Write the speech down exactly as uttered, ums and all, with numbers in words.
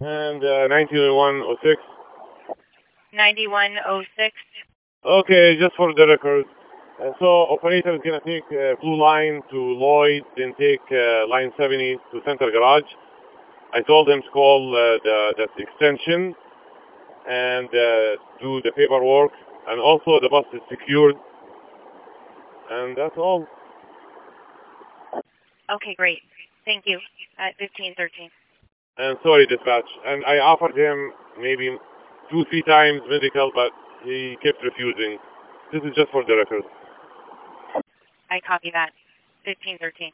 And uh, ninety-one oh six. ninety-one oh six. Okay, just for the record. Uh, so operator is gonna take uh, blue line to Lloyd, then take uh, line seventy to Center Garage. I told him to call uh, the that extension and uh, do the paperwork, and also the bus is secured, and that's all. Okay, great. Thank you. At fifteen thirteen. And sorry, dispatch. And I offered him maybe two, three times medical, but he kept refusing. This is just for the record. I copy that. fifteen thirteen.